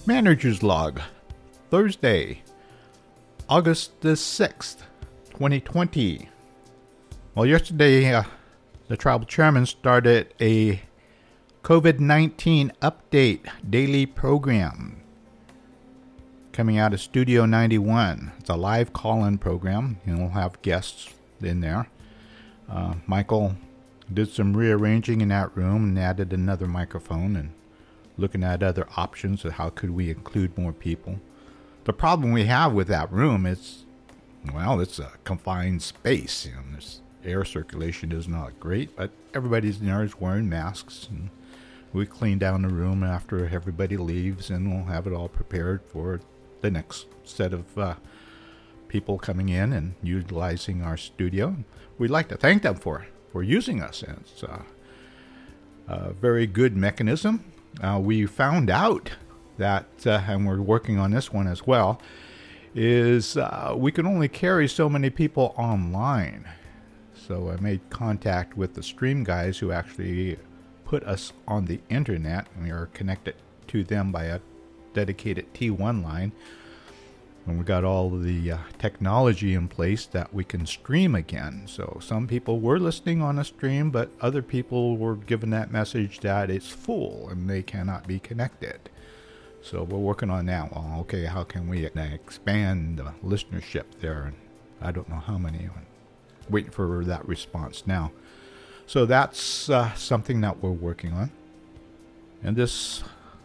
Manager's Log, Thursday, August the 6th, 2020. Well, yesterday, the tribal chairman started a COVID-19 update daily program coming out of Studio 91. It's a live call-in program, and we'll have guests in there. Michael did some rearranging in that room and added another microphone and looking at other options of how could we include more people. The problem we have with that room is, well, it's a confined space. This air circulation is not great, but everybody's in there is wearing masks, and we clean down the room after everybody leaves, and we'll have it all prepared for the next set of people coming in and utilizing our studio. We'd like to thank them for using us. It's a very good mechanism. We found out that, and we're working on this one as well, is we can only carry so many people online. So I made contact with the Stream guys who actually put us on the internet, and we are connected to them by a dedicated T1 line. And we got all of the technology in place that we can stream again. So some people were listening on a stream, but other people were given that message that it's full and they cannot be connected. So we're working on that. Well, okay, how can we expand the listenership there? And I don't know how many. I'm waiting for that response now. So that's something that we're working on. And this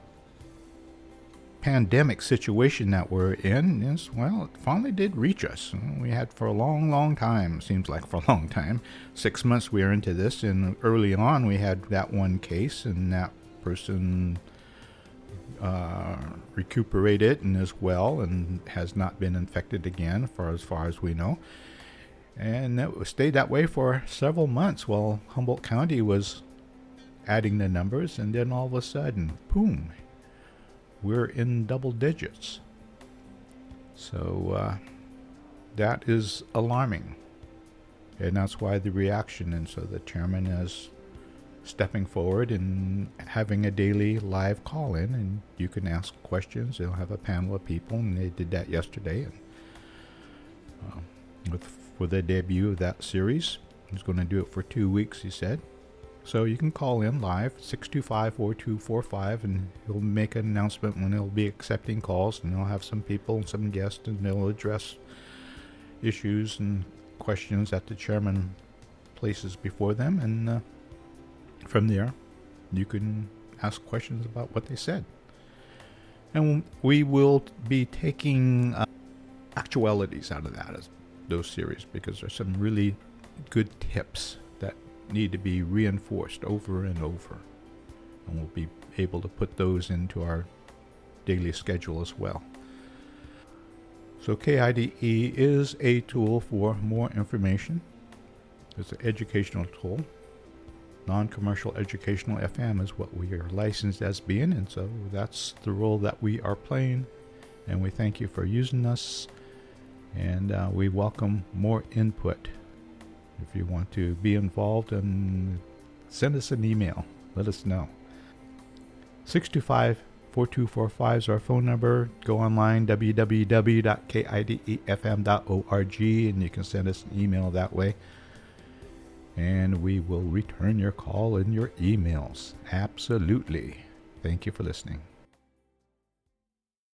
pandemic situation that we're in is, well, it finally did reach us. We had for a long time, seems like for a long time, 6 months we are into this, and early on we had that one case, and that person recuperated and is well and has not been infected again as far as we know. And it stayed that way for several months while Humboldt County was adding the numbers, and then all of a sudden, boom, we're in double digits. So that is alarming. And that's why the reaction. And so the chairman is stepping forward and having a daily live call-in, and you can ask questions. They'll have a panel of people, and they did that yesterday. And for the debut of that series, he's going to do it for 2 weeks, he said. So you can call in live, 625-4245, and he'll make an announcement when he'll be accepting calls, and he'll have some people, some guests, and they'll address issues and questions that the chairman places before them, and from there, you can ask questions about what they said. And we will be taking actualities out of those series, because there's some really good tips that need to be reinforced over and over, and we'll be able to put those into our daily schedule as well. So KIDE is a tool for more information. It's an educational tool. Non-commercial educational FM is what we are licensed as being, and so that's the role that we are playing, and we thank you for using us, and we welcome more input. If you want to be involved, and send us an email. Let us know. 625-4245 is our phone number. Go online, www.kidefm.org, and you can send us an email that way. And we will return your call and your emails. Absolutely. Thank you for listening.